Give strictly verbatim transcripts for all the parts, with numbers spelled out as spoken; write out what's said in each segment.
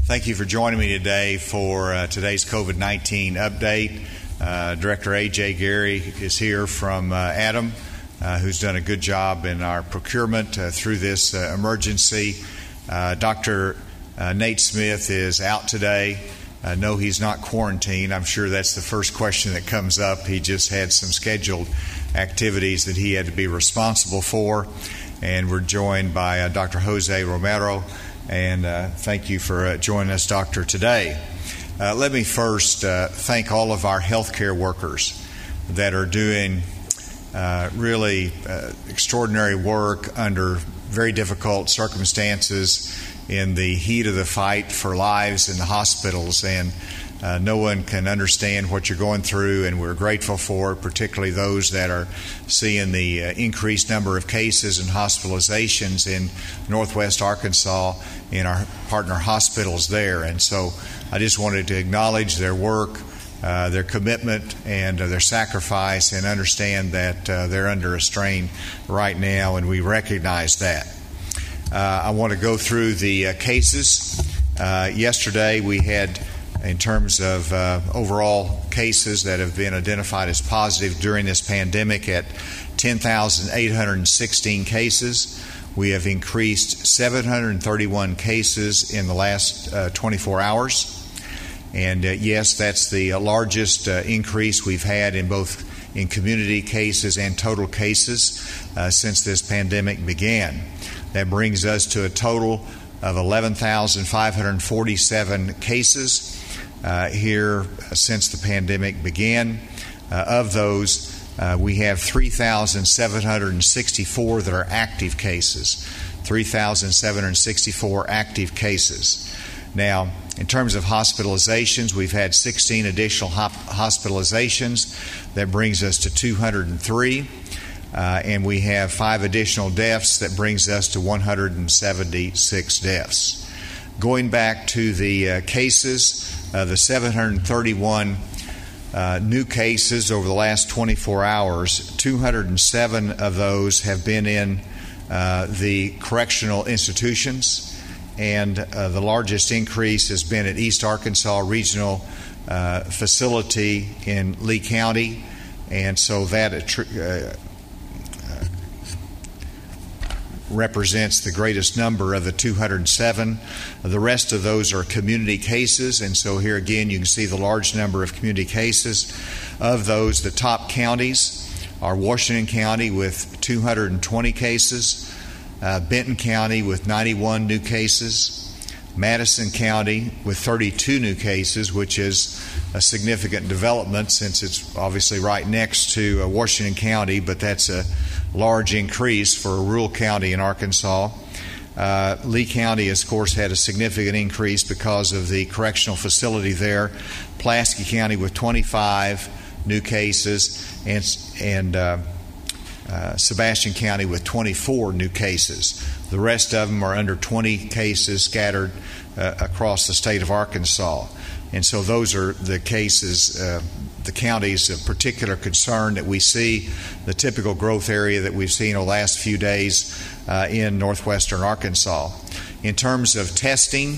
Thank you for joining me today for uh, today's COVID nineteen update. Uh, Director A J Gary is here from uh, Adam, uh, who's done a good job in our procurement uh, through this uh, emergency. Uh, Doctor Uh, Nate Smith is out today. Uh, no, he's not quarantined. I'm sure that's the first question that comes up. He just had some scheduled activities that he had to be responsible for. And we're joined by uh, Doctor Jose Romero. And uh, thank you for uh, joining us, Doctor, today. Uh, let me first uh, thank all of our healthcare workers that are doing uh, really uh, extraordinary work under very difficult circumstances in the heat of the fight for lives in the hospitals. And uh, no one can understand what you're going through, and we're grateful for it, particularly those that are seeing the uh, increased number of cases and hospitalizations in Northwest Arkansas in our partner hospitals there. And so I just wanted to acknowledge their work, uh, their commitment, and uh, their sacrifice, and understand that uh, they're under a strain right now, and we recognize that. Uh, I want to go through the uh, cases. Uh, yesterday we had, in terms of uh, overall cases that have been identified as positive during this pandemic, at ten thousand eight hundred sixteen cases. We have increased seven hundred thirty-one cases in the last uh, twenty-four hours. And uh, yes, that's the uh, largest uh, increase we've had in both in community cases and total cases uh, since this pandemic began. That brings us to a total of eleven thousand five hundred forty-seven cases uh, here since the pandemic began. Uh, of those, uh, we have three thousand seven hundred sixty-four that are active cases. three thousand seven hundred sixty-four active cases. Now, in terms of hospitalizations, we've had sixteen additional hop- hospitalizations. That brings us to two hundred three. Uh, and we have five additional deaths. That brings us to one hundred seventy-six deaths. Going back to the uh, cases, uh, the seven hundred thirty-one uh, new cases over the last twenty-four hours, two hundred seven of those have been in uh, the correctional institutions, and uh, the largest increase has been at East Arkansas Regional uh, Facility in Lee County, and so that uh, represents the greatest number of the two hundred seven. The rest of those are community cases, and so here again you can see the large number of community cases. Of those, the top counties are Washington County with two hundred twenty cases, uh, Benton County with ninety-one new cases, Madison County with thirty-two new cases, which is a significant development since it's obviously right next to uh, Washington County, but that's a large increase for a rural county in Arkansas. Uh, Lee County, of course, had a significant increase because of the correctional facility there. Pulaski County with twenty-five new cases, and, and uh, uh, Sebastian County with twenty-four new cases. The rest of them are under twenty cases scattered uh, across the state of Arkansas. And so those are the cases, uh, the counties of particular concern that we see, the typical growth area that we've seen over the last few days uh, in northwestern Arkansas. In terms of testing,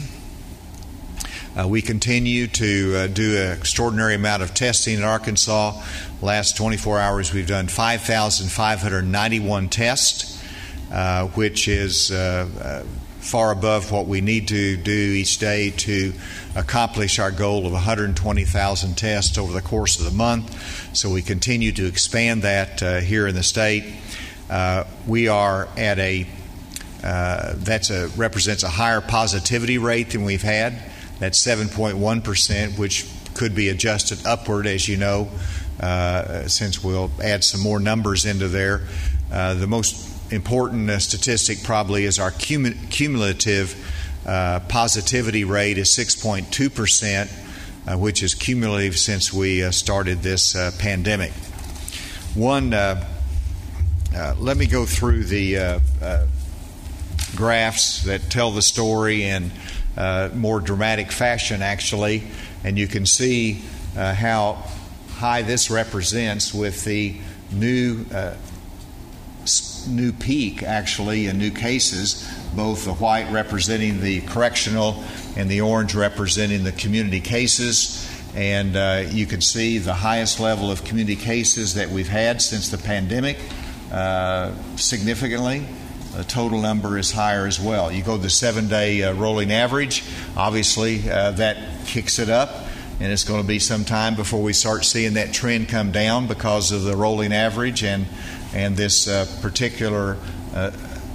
uh, we continue to uh, do an extraordinary amount of testing in Arkansas. Last twenty-four hours we've done five thousand five hundred ninety-one tests, uh, which is uh, uh, far above what we need to do each day to accomplish our goal of one hundred twenty thousand tests over the course of the month. So we continue to expand that uh, here in the state. Uh, we are at a uh, that's a represents a higher positivity rate than we've had. That's seven point one percent, which could be adjusted upward, as you know, uh, since we'll add some more numbers into there. Uh, the most important uh, statistic probably is our cum- cumulative uh, positivity rate is six point two percent, uh, which is cumulative since we uh, started this uh, pandemic. One, uh, uh, let me go through the uh, uh, graphs that tell the story in uh, more dramatic fashion, actually, and you can see uh, how high this represents with the new uh, new peak, actually, in new cases, both the white representing the correctional and the orange representing the community cases. And uh, you can see the highest level of community cases that we've had since the pandemic, uh, significantly. The total number is higher as well. You go to the seven-day uh, rolling average, obviously uh, that kicks it up, and it's going to be some time before we start seeing that trend come down because of the rolling average and, and this uh, particular uh,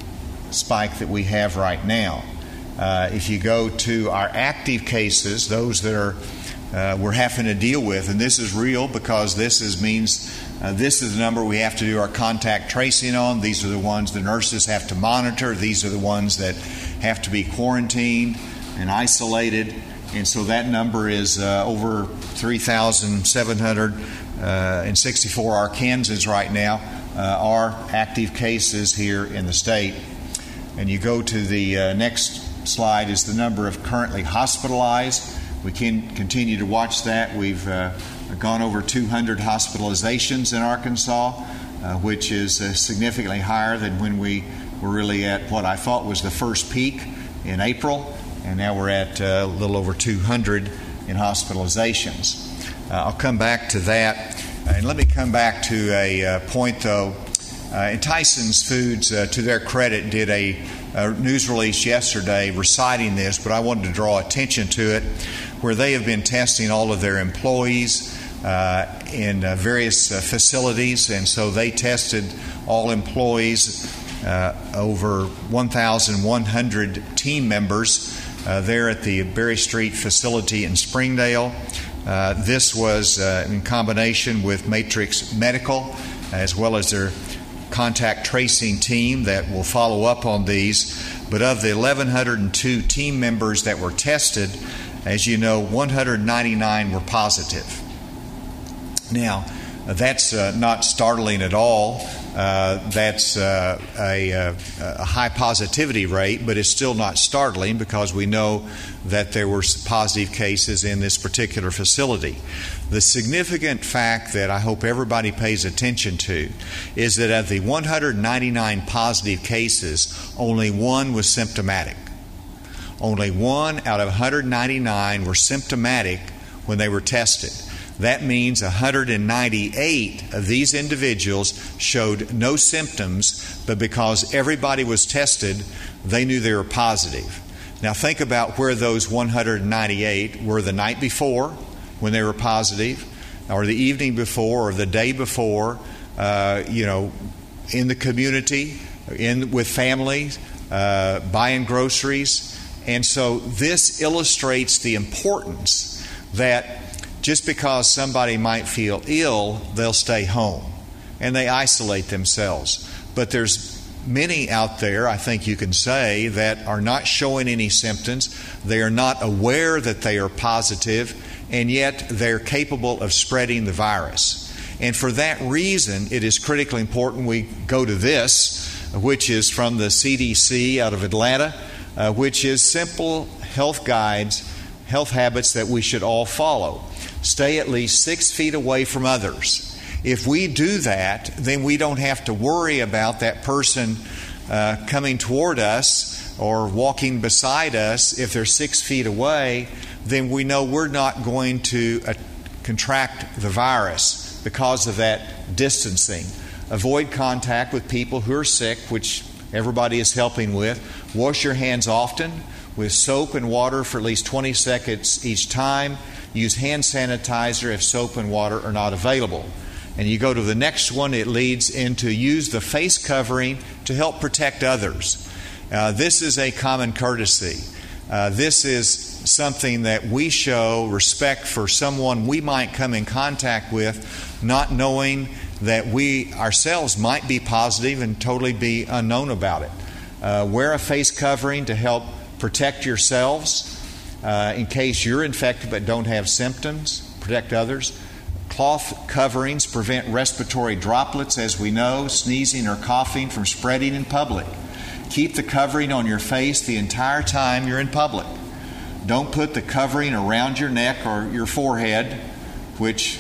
spike that we have right now. Uh, if you go to our active cases, those that are uh, we're having to deal with, and this is real because this is means uh, this is the number we have to do our contact tracing on. These are the ones the nurses have to monitor. These are the ones that have to be quarantined and isolated. And so that number is uh, over three thousand seven hundred sixty-four Arkansans right now uh, are active cases here in the state. And you go to the uh, next slide is the number of currently hospitalized. We can continue to watch that. We've uh, gone over two hundred hospitalizations in Arkansas, uh, which is uh, significantly higher than when we were really at what I thought was the first peak in April, and now we're at uh, a little over two hundred in hospitalizations. Uh, I'll come back to that, and let me come back to a uh, point though. Uh, and Tyson's Foods, uh, to their credit, did a, a news release yesterday reciting this, but I wanted to draw attention to it, where they have been testing all of their employees uh, in uh, various uh, facilities, and so they tested all employees, uh, over one thousand one hundred team members uh, there at the Berry Street facility in Springdale. Uh, this was uh, in combination with Matrix Medical, as well as their contact tracing team that will follow up on these. But of the one thousand one hundred two team members that were tested, as you know, one hundred ninety-nine were positive. Now, that's uh, not startling at all. Uh, that's uh, a, a high positivity rate, but it's still not startling because we know that there were positive cases in this particular facility. The significant fact that I hope everybody pays attention to is that of the one hundred ninety-nine positive cases, only one was symptomatic. Only one out of one hundred ninety-nine were symptomatic when they were tested. That means one hundred ninety-eight of these individuals showed no symptoms, but because everybody was tested, they knew they were positive. Now think about where those one hundred ninety-eight were the night before when they were positive, or the evening before, or the day before, uh, you know, in the community, in with families, uh, buying groceries. And so this illustrates the importance that just because somebody might feel ill, they'll stay home and they isolate themselves. But there's many out there, I think you can say, that are not showing any symptoms. They are not aware that they are positive, and yet they're capable of spreading the virus. And for that reason, it is critically important we go to this, which is from the C D C out of Atlanta, uh, which is simple health guides, health habits that we should all follow. Stay at least six feet away from others. If we do that, then we don't have to worry about that person uh, coming toward us or walking beside us. If they're six feet away, then we know we're not going to uh, contract the virus because of that distancing. Avoid contact with people who are sick, which everybody is helping with. Wash your hands often with soap and water for at least twenty seconds each time. Use hand sanitizer if soap and water are not available. And you go to the next one, it leads into use the face covering to help protect others. Uh, this is a common courtesy. Uh, this is something that we show respect for someone we might come in contact with, not knowing that we ourselves might be positive and totally be unknown about it. Uh, wear a face covering to help protect yourselves uh, in case you're infected but don't have symptoms. Protect others. Cloth coverings prevent respiratory droplets, as we know, sneezing or coughing from spreading in public. Keep the covering on your face the entire time you're in public. Don't put the covering around your neck or your forehead, which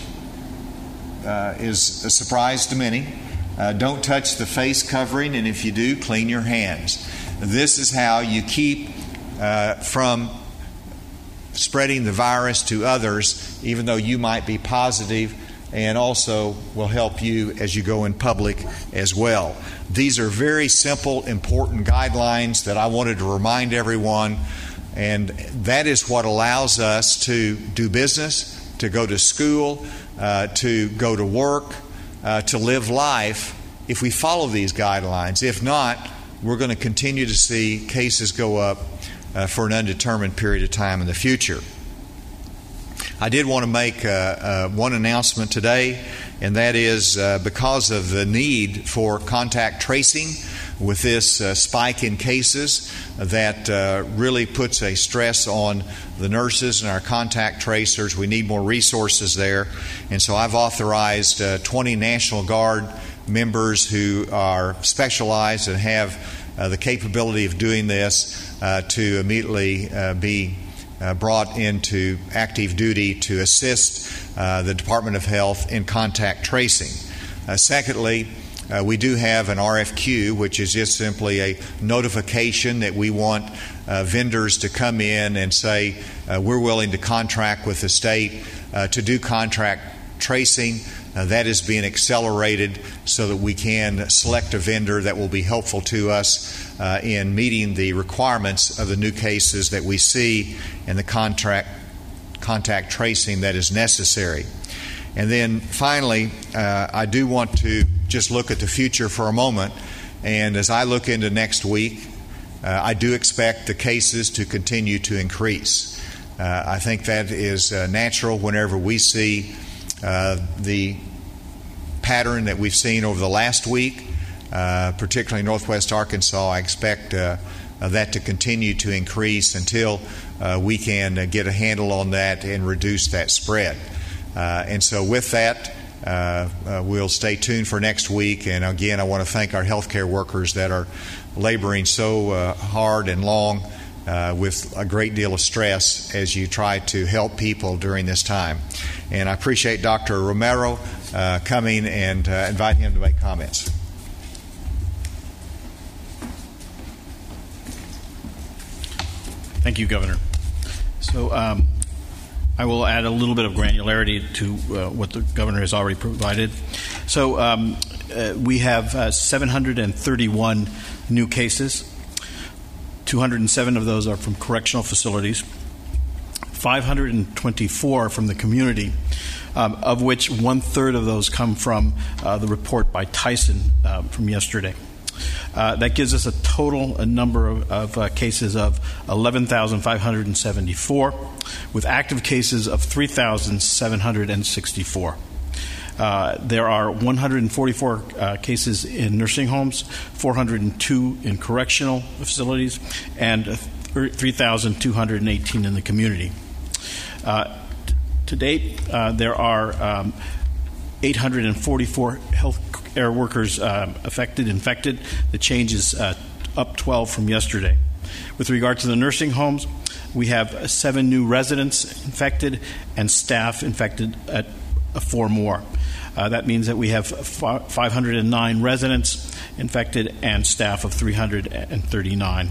uh, is a surprise to many. Uh, don't touch the face covering, and if you do, clean your hands. This is how you keep uh, from spreading the virus to others, even though you might be positive, and also will help you as you go in public as well. These are very simple, important guidelines that I wanted to remind everyone, and that is what allows us to do business, to go to school, uh, to go to work, uh, to live life if we follow these guidelines. If not, we're going to continue to see cases go up uh, for an undetermined period of time in the future. I did want to make uh, uh, one announcement today, and that is uh, because of the need for contact tracing with this uh, spike in cases that uh, really puts a stress on the nurses and our contact tracers. We need more resources there. And so I've authorized uh, twenty National Guard members who are specialized and have uh, the capability of doing this uh, to immediately uh, be uh, brought into active duty to assist uh, the Department of Health in contact tracing. Uh, secondly, Uh, we do have an R F Q, which is just simply a notification that we want uh, vendors to come in and say uh, we're willing to contract with the state uh, to do contract tracing. Uh, that is being accelerated so that we can select a vendor that will be helpful to us uh, in meeting the requirements of the new cases that we see and the contract contact tracing that is necessary. And then finally, uh, I do want to just look at the future for a moment. And as I look into next week, uh, I do expect the cases to continue to increase. Uh, I think that is uh, natural whenever we see uh, the pattern that we've seen over the last week, uh, particularly in Northwest Arkansas. I expect uh, uh, that to continue to increase until uh, we can uh, get a handle on that and reduce that spread. Uh, and so with that, uh, uh, we'll stay tuned for next week. And again, I want to thank our healthcare workers that are laboring so uh, hard and long uh, with a great deal of stress as you try to help people during this time. And I appreciate Doctor Romero uh, coming, and uh, invite him to make comments. Thank you, Governor. So, um, I will add a little bit of granularity to uh, what the governor has already provided. So um, uh, we have uh, seven hundred thirty-one new cases. two hundred seven of those are from correctional facilities. five hundred twenty-four from the community, um, of which one-third of those come from uh, the report by Tyson uh, from yesterday. Uh, that gives us a total a number of, of uh, cases of eleven thousand five hundred seventy-four, with active cases of three thousand seven hundred sixty-four. Uh, there are one hundred forty-four uh, cases in nursing homes, four hundred two in correctional facilities, and three thousand two hundred eighteen in the community. Uh, t- to date, uh, there are um, eight hundred forty-four health care workers uh, affected, infected. The change is uh, up twelve from yesterday. With regard to the nursing homes, we have seven new residents infected and staff infected at uh, four more. Uh, that means that we have five hundred nine residents infected and staff of three hundred thirty-nine.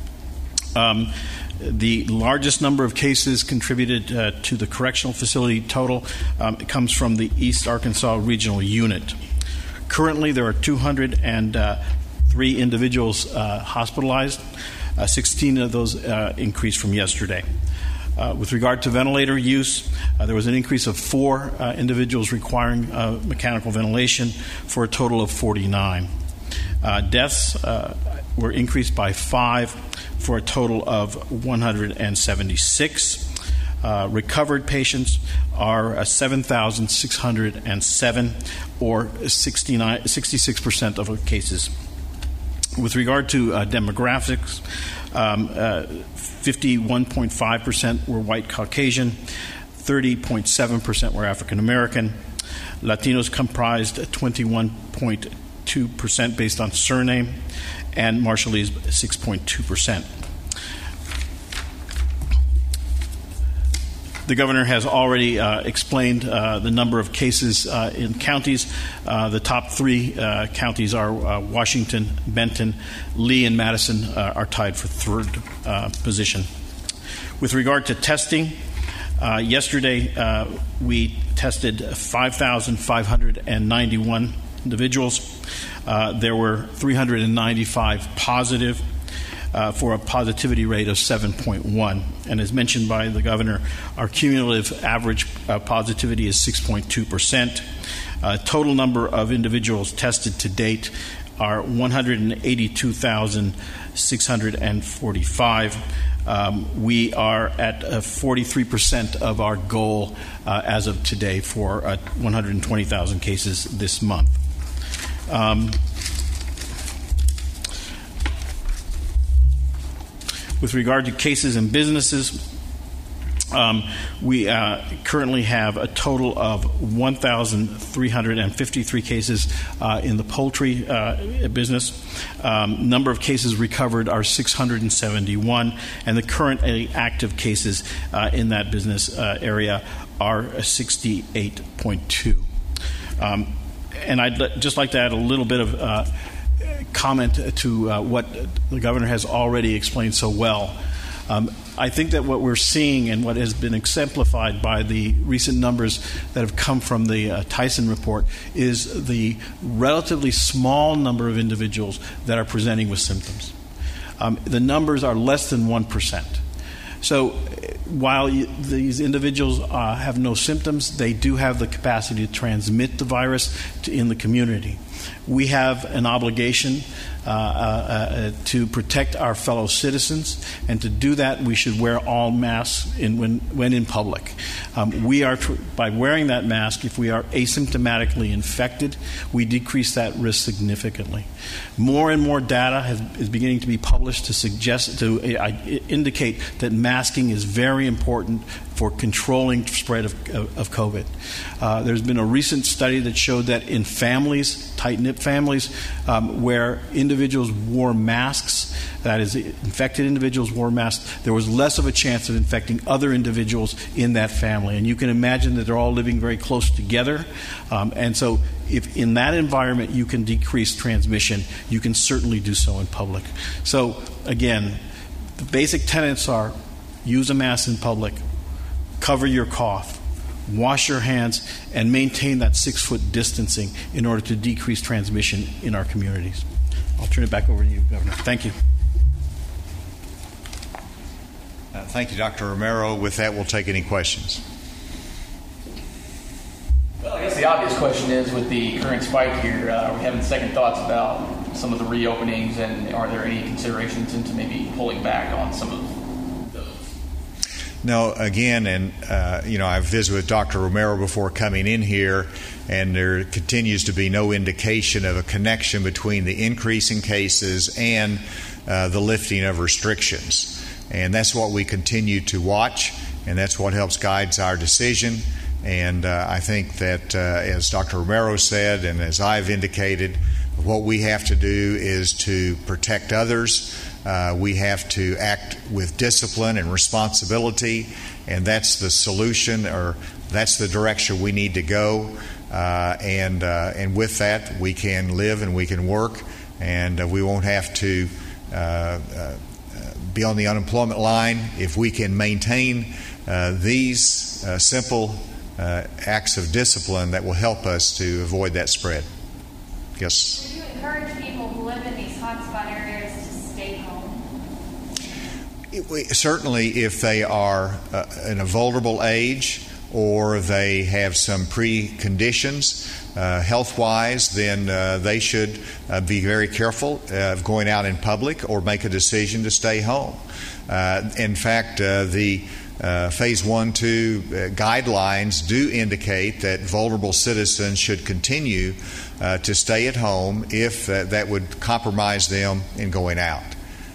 Um, the largest number of cases contributed uh, to the correctional facility total um, it comes from the East Arkansas Regional Unit. Currently, there are two hundred three individuals uh, hospitalized. Uh, sixteen of those uh, increased from yesterday. Uh, with regard to ventilator use, uh, there was an increase of four uh, individuals requiring uh, mechanical ventilation for a total of forty-nine. Uh, deaths uh, were increased by five for a total of one hundred seventy-six. Uh, recovered patients are uh, seven thousand six hundred seven, or sixty-nine, sixty-six percent of cases. With regard to uh, demographics, um, uh, fifty-one point five percent were white Caucasian, thirty point seven percent were African American. Latinos comprised twenty-one point two percent based on surname, and Marshallese six point two percent. The governor has already uh, explained uh, the number of cases uh, in counties. Uh, the top three uh, counties are uh, Washington, Benton, Lee, and Madison uh, are tied for third uh, position. With regard to testing, uh, yesterday uh, we tested five thousand five hundred ninety-one individuals. Uh, there were three hundred ninety-five positive uh, for a positivity rate of seven point one. And as mentioned by the governor, our cumulative average uh, positivity is six point two percent. Uh, total number of individuals tested to date are one hundred eighty-two thousand six hundred forty-five. Um, we are at uh, forty-three percent of our goal uh, as of today for uh, one hundred twenty thousand cases this month. Um, with regard to cases and businesses, um, we uh, currently have a total of one thousand three hundred fifty-three cases uh, in the poultry uh, business. Um, number of cases recovered are six hundred seventy-one, and the current active cases uh, in that business uh, area are sixty-eight point two. Um, And I'd just like to add a little bit of uh, comment to uh, what the governor has already explained so well. Um, I think that what we're seeing and what has been exemplified by the recent numbers that have come from the uh, Tyson report is the relatively small number of individuals that are presenting with symptoms. Um, the numbers are less than one percent. So while you, these individuals uh, have no symptoms, they do have the capacity to transmit the virus to, in the community. We have an obligation uh, uh, to protect our fellow citizens, and to do that, we should wear all masks in, when, when in public. Um, we are, tr- by wearing that mask, if we are asymptomatically infected, we decrease that risk significantly. More and more data has, is beginning to be published to suggest, to uh, indicate that masking is very important for controlling spread of, of, of COVID. Uh, there's been a recent study that showed that in families, tight-knit families, um, where individuals wore masks, that is, infected individuals wore masks, there was less of a chance of infecting other individuals in that family. And you can imagine that they're all living very close together. Um, and so if in that environment you can decrease transmission, you can certainly do so in public. So, again, the basic tenets are use a mask in public, cover your cough, wash your hands, and maintain that six-foot distancing in order to decrease transmission in our communities. I'll turn it back over to you, Governor. Thank you. Uh, thank you, Doctor Romero. With that, we'll take any questions. Well, I guess the obvious question is, with the current spike here, uh, are we having second thoughts about some of the reopenings, and are there any considerations into maybe pulling back on some of No, again, and uh, you know, I've visited with Doctor Romero before coming in here, and there continues to be no indication of a connection between the increase in cases and uh, the lifting of restrictions. And that's what we continue to watch, and that's what helps guide our decision. And uh, I think that, uh, as Doctor Romero said, and as I've indicated, what we have to do is to protect others. Uh, we have to act with discipline and responsibility, and that's the solution, or that's the direction we need to go. Uh, and uh, and with that, we can live and we can work, and uh, we won't have to uh, uh, be on the unemployment line if we can maintain uh, these uh, simple uh, acts of discipline that will help us to avoid that spread. Yes. Would you encourage people who live in these hotspot areas to stay home? It, we, certainly, if they are uh, in a vulnerable age or they have some preconditions uh, health-wise, then uh, they should uh, be very careful uh, of going out in public or make a decision to stay home. Uh, in fact, uh, the Uh, phase one, two uh, guidelines do indicate that vulnerable citizens should continue uh, to stay at home if uh, that would compromise them in going out.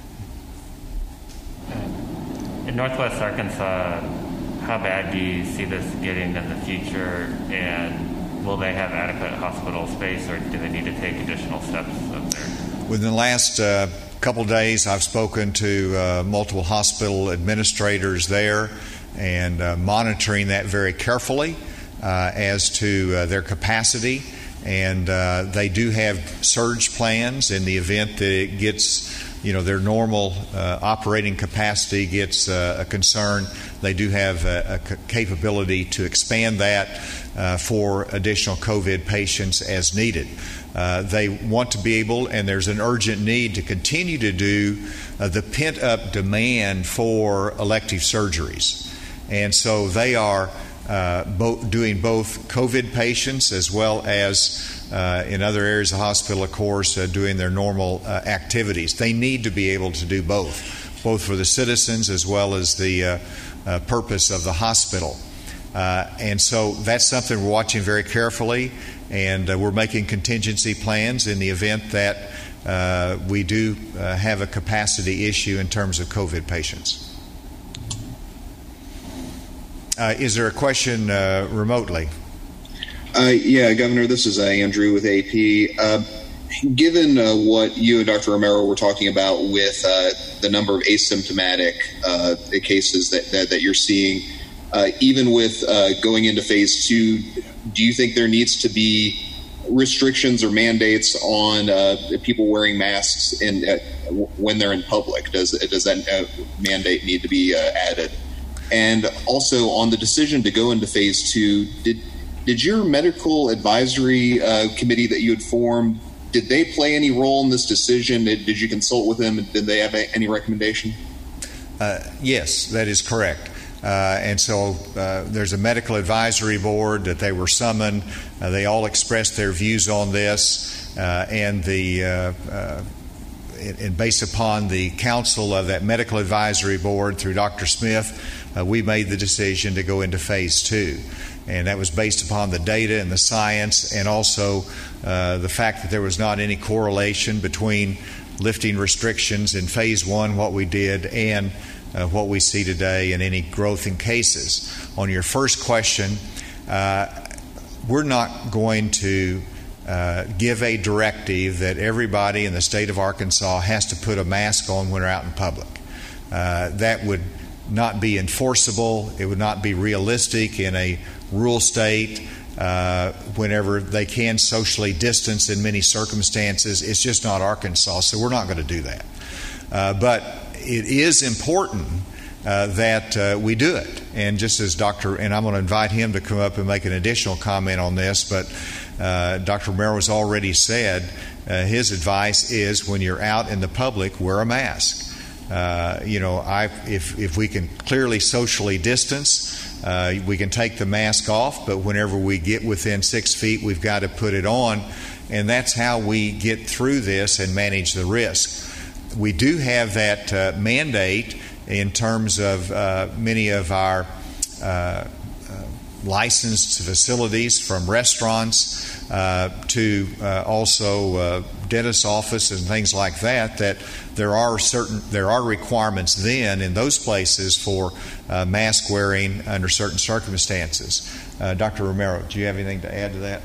In Northwest Arkansas, how bad do you see this getting in the future, and will they have adequate hospital space, or do they need to take additional steps up there? Within the last uh, couple of days, I've spoken to uh, multiple hospital administrators there and uh, monitoring that very carefully uh, as to uh, their capacity. And uh, they do have surge plans in the event that it gets you know, their normal uh, operating capacity gets uh, a concern, they do have a, a capability to expand that uh, for additional COVID patients as needed. Uh, they want to be able, and there's an urgent need to continue to do uh, the pent-up demand for elective surgeries. And so they are uh, bo- doing both COVID patients as well as uh, in other areas of the hospital, of course, uh, doing their normal uh, activities. They need to be able to do both, both for the citizens as well as the uh, uh, purpose of the hospital. Uh, and so that's something we're watching very carefully, and uh, we're making contingency plans in the event that uh, we do uh, have a capacity issue in terms of COVID patients. Uh, is there a question uh, remotely? Uh, yeah, Governor, this is uh, Andrew with A P. Uh, given uh, what you and Doctor Romero were talking about with uh, the number of asymptomatic uh, cases that, that, that you're seeing, uh, even with uh, going into phase two, do you think there needs to be restrictions or mandates on uh, people wearing masks in, uh, when they're in public? Does, does that uh, mandate need to be uh, added? And also on the decision to go into phase two, did did your medical advisory uh, committee that you had formed, did they play any role in this decision? Did, did you consult with them? Did they have a, any recommendation? Uh, yes, that is correct. Uh, and so uh, there's a medical advisory board that they were summoned. Uh, they all expressed their views on this, uh, and the uh, uh, and based upon the counsel of that medical advisory board through Doctor Smith, uh, we made the decision to go into phase two. And that was based upon the data and the science, and also uh, the fact that there was not any correlation between lifting restrictions in phase one, what we did, and uh, what we see today, and any growth in cases. On your first question, uh, we're not going to Uh, give a directive that everybody in the state of Arkansas has to put a mask on when they're out in public. Uh, that would not be enforceable. It would not be realistic in a rural state uh, whenever they can socially distance in many circumstances. It's just not Arkansas, so we're not going to do that. Uh, but it is important uh, that uh, we do it. And just as Doctor, and I'm going to invite him to come up and make an additional comment on this, but Uh, Doctor Romero has already said uh, his advice is when you're out in the public, wear a mask. Uh, you know, I, if if we can clearly socially distance, uh, we can take the mask off, but whenever we get within six feet, we've got to put it on, and that's how we get through this and manage the risk. We do have that uh, mandate in terms of uh, many of our uh, licensed facilities, from restaurants uh, to uh, also uh, dentist office and things like that, that there are certain there are requirements then in those places for uh, mask wearing under certain circumstances. Uh, Doctor Romero, do you have anything to add to that?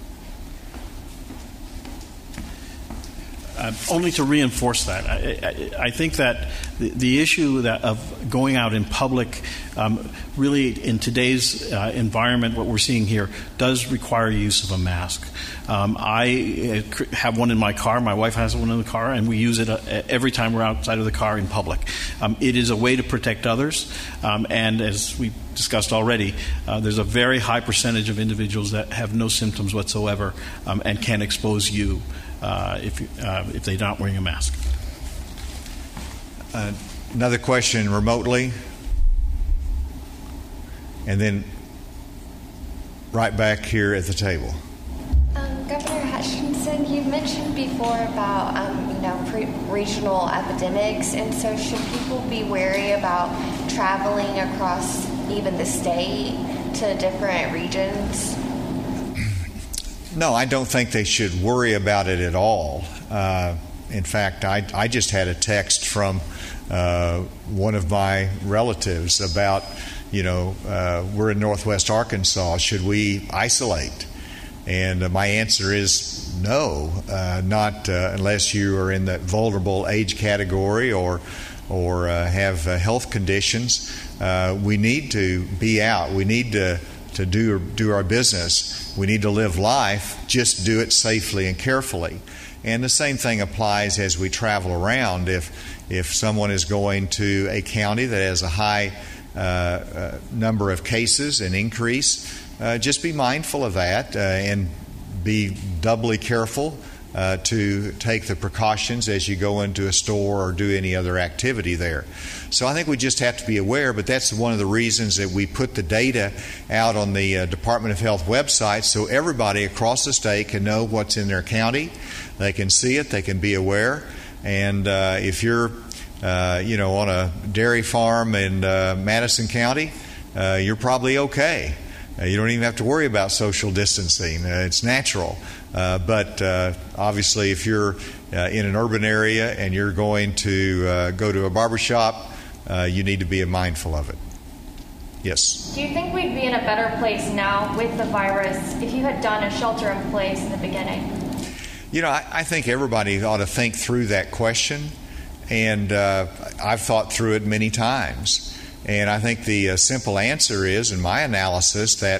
Uh, only to reinforce that, I, I, I think that the, the issue that of going out in public, um, really in today's uh, environment, what we're seeing here does require use of a mask. Um, I have one in my car. My wife has one in the car, and we use it uh, every time we're outside of the car in public. Um, it is a way to protect others, um, and as we discussed already, uh, there's a very high percentage of individuals that have no symptoms whatsoever um, and can expose you Uh, if uh, if they're not wearing a mask. Uh, another question remotely, and then right back here at the table. Um, Governor Hutchinson, you mentioned before about um, you know pre- regional epidemics, and so should people be wary about traveling across even the state to different regions? No, I don't think they should worry about it at all. Uh, in fact, I, I just had a text from uh, one of my relatives about, you know, uh, we're in Northwest Arkansas. Should we isolate? And uh, my answer is no, uh, not uh, unless you are in that vulnerable age category or or uh, have uh, health conditions. Uh, we need to be out. We need to to do do our business. We need to live life, just do it safely and carefully. And the same thing applies as we travel around. If if someone is going to a county that has a high uh, uh, number of cases, an increase, uh, just be mindful of that uh, and be doubly careful uh, to take the precautions as you go into a store or do any other activity there. So I think we just have to be aware, but that's one of the reasons that we put the data out on the uh, Department of Health website so everybody across the state can know what's in their county. They can see it, they can be aware, and uh, if you're uh, you know, on a dairy farm in uh, Madison County, uh, you're probably okay. Uh, you don't even have to worry about social distancing. Uh, it's natural. Uh, but uh, obviously, if you're uh, in an urban area and you're going to uh, go to a barbershop, uh, you need to be mindful of it. Yes? Do you think we'd be in a better place now with the virus if you had done a shelter in place in the beginning? You know, I, I think everybody ought to think through that question. And uh, I've thought through it many times. And I think the uh, simple answer is, in my analysis, that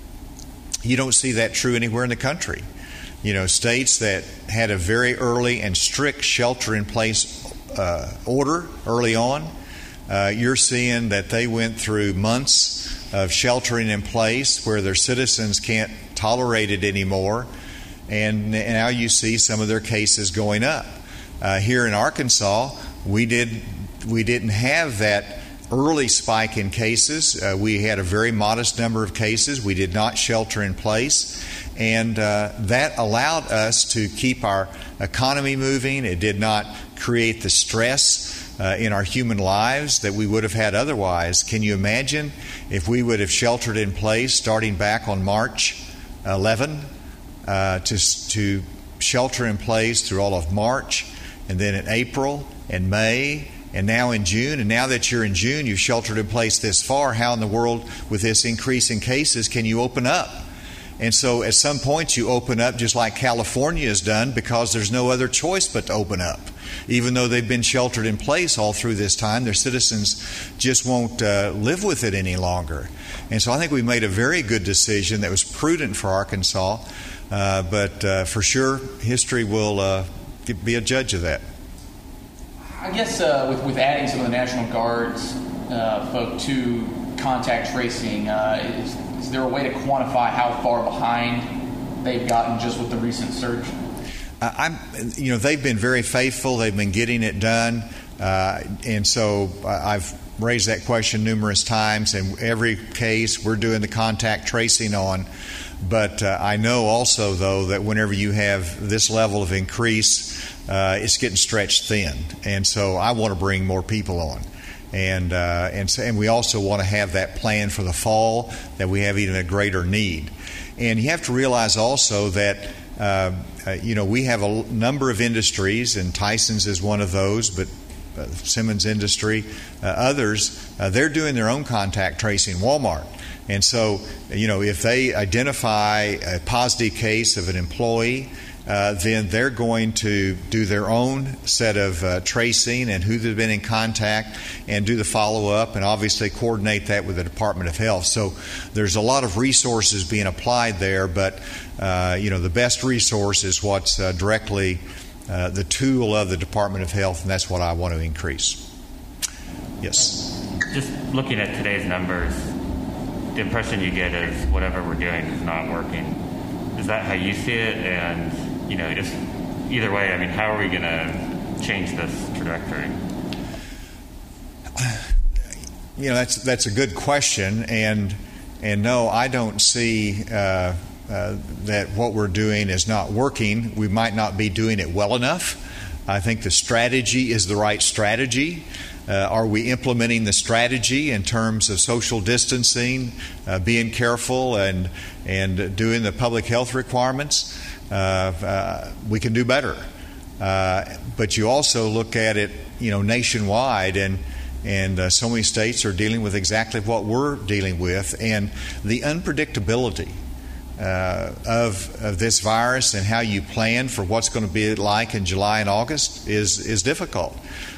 you don't see that true anywhere in the country. You know, states that had a very early and strict shelter-in-place uh, order early on, uh, you're seeing that they went through months of sheltering in place where their citizens can't tolerate it anymore, and now you see some of their cases going up. Uh, here in Arkansas, we did we didn't have that early spike in cases. Uh, we had a very modest number of cases. We did not shelter in place, and uh, that allowed us to keep our economy moving. It did not create the stress uh, in our human lives that we would have had otherwise. Can you imagine if we would have sheltered in place starting back on March eleventh uh, to, to shelter in place through all of March, and then in April and May, and now in June, and now that you're in June, you've sheltered in place this far, how in the world, with this increase in cases, can you open up? And so at some point you open up just like California has done, because there's no other choice but to open up. Even though they've been sheltered in place all through this time, their citizens just won't uh, live with it any longer. And so I think we made a very good decision that was prudent for Arkansas, uh, but uh, for sure history will uh, be a judge of that. I guess uh, with, with adding some of the National Guard's uh, folk to contact tracing, uh, is, is there a way to quantify how far behind they've gotten just with the recent surge? Uh, I'm, you know, they've been very faithful. They've been getting it done, uh, and so I've raised that question numerous times. And every case we're doing the contact tracing on. But uh, I know also, though, that whenever you have this level of increase, uh, it's getting stretched thin. And so I want to bring more people on. And uh, and, so, and we also want to have that plan for the fall, that we have even a greater need. And you have to realize also that, uh, uh, you know, we have a number of industries, and Tyson's is one of those, but uh, Simmons Industry, uh, others, uh, they're doing their own contact tracing, Walmart. And so, you know, if they identify a positive case of an employee, uh, then they're going to do their own set of uh, tracing and who they've been in contact, and do the follow-up, and obviously coordinate that with the Department of Health. So there's a lot of resources being applied there, but, uh, you know, the best resource is what's uh, directly uh, the tool of the Department of Health, and that's what I want to increase. Yes? Just looking at today's numbers, the impression you get is whatever we're doing is not working. Is that how you see it? And, you know, just either way, I mean, how are we going to change this trajectory? You know, that's that's a good question, and and no, I don't see uh, uh, that what we're doing is not working. We might not be doing it well enough. I think the strategy is the right strategy. Uh, are we implementing the strategy in terms of social distancing, uh, being careful, and and doing the public health requirements? Uh, uh, we can do better. Uh, but you also look at it, you know, nationwide, and and uh, so many states are dealing with exactly what we're dealing with, and the unpredictability uh, of of this virus and how you plan for what's going to be like in July and August is is difficult.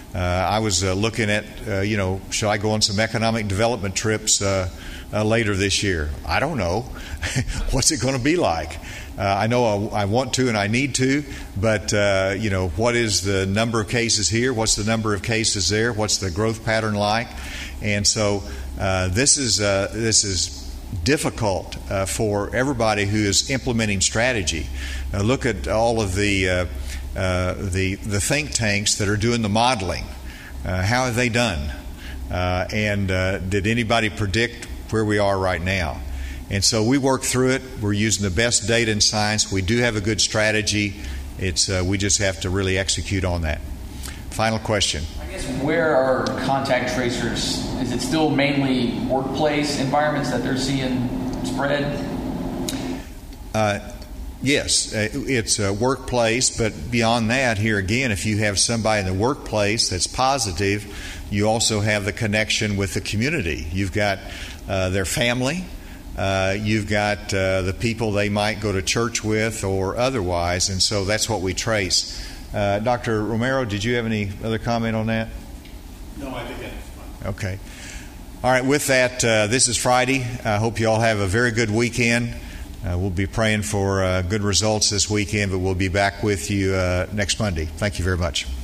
Uh, I was uh, looking at, uh, you know, should I go on some economic development trips uh, uh, later this year? I don't know. What's it going to be like? Uh, I know I, I want to and I need to, but, uh, you know, what is the number of cases here? What's the number of cases there? What's the growth pattern like? And so uh, this is uh, this is difficult uh, for everybody who is implementing strategy. Uh, look at all of the, uh, uh, the, the think tanks that are doing the modeling. Uh, how have they done? Uh, and uh, did anybody predict where we are right now? And so we work through it. We're using the best data and science. We do have a good strategy. It's uh, we just have to really execute on that. Final question. I guess where are contact tracers? Is it still mainly workplace environments that they're seeing spread? Uh, yes, it's a workplace, but beyond that, here again, if you have somebody in the workplace that's positive, you also have the connection with the community. You've got uh, their family. Uh, you've got uh, the people they might go to church with or otherwise, and so that's what we trace. Uh, Doctor Romero, did you have any other comment on that? No, I think that's fine. Okay. All right, with that, uh, this is Friday. I hope you all have a very good weekend. Uh, we'll be praying for uh, good results this weekend, but we'll be back with you uh, next Monday. Thank you very much.